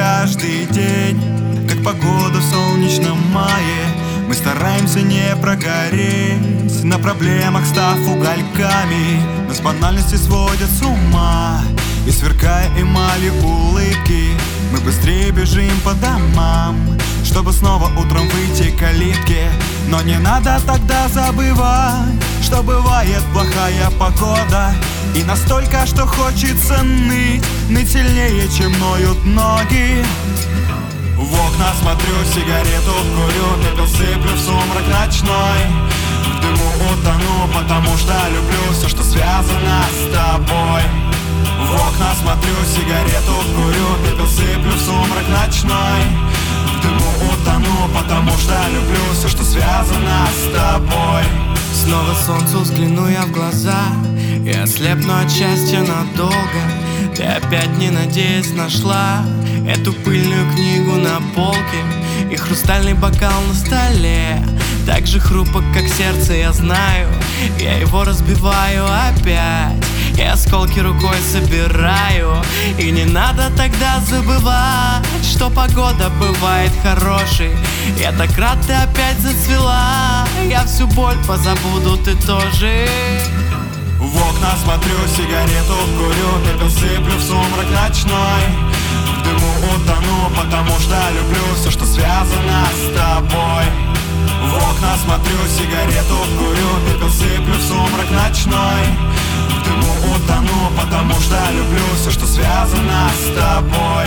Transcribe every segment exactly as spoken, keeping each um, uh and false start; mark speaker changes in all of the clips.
Speaker 1: каждый день, как погода в солнечном мае. Мы стараемся не прогореть, на проблемах став угольками. Нас банальности сводят с ума, и сверкая эмалью улыбки, мы быстрее бежим по домам, чтобы снова утром выйти к калитке. Но не надо тогда забывать, что бывает плохая погода, и настолько, что хочется ныть, ныть сильнее, чем ноют ноги. В окна смотрю, сигарету курю, пепел сыплю в сумрак ночной. В дыму утону, потому что люблю все, что связано с тобой. В окна смотрю, сигарету курю, пепел сыплю в сумрак ночной. В дыму утону, потому что люблю все, что связано с тобой.
Speaker 2: Снова солнцу взгляну я в глаза, я ослепну от счастья надолго. Ты опять, не надеясь, нашла эту пыльную книгу на полке и хрустальный бокал на столе. Так же хрупок, как сердце, я знаю, я его разбиваю опять, и осколки рукой собираю. И не надо тогда забывать, что погода бывает хорошей. Я так рад, ты опять зацвела, я всю боль позабуду, ты тоже.
Speaker 1: В окна смотрю, сигарету курю, пепел сыплю в сумрак ночной. В дыму утону, потому что люблю все, что связано с тобой. В окна смотрю, сигарету курю, пепел сыплю в сумрак ночной. В дыму утону, потому что люблю все, что связано с тобой.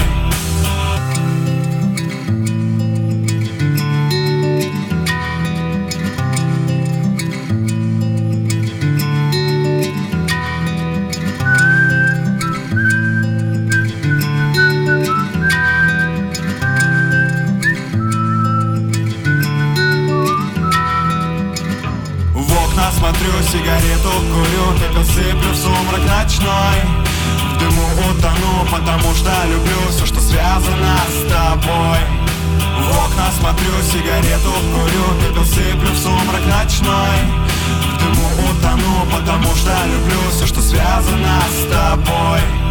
Speaker 1: Смотрю, сигарету курю, пепел сыплю в сумрак ночной. В дыму утону, потому что люблю все, что связано с тобой. В окна смотрю, сигарету курю, пепел сыплю в сумрак ночной. В дыму утону, потому что люблю все, что связано с тобой.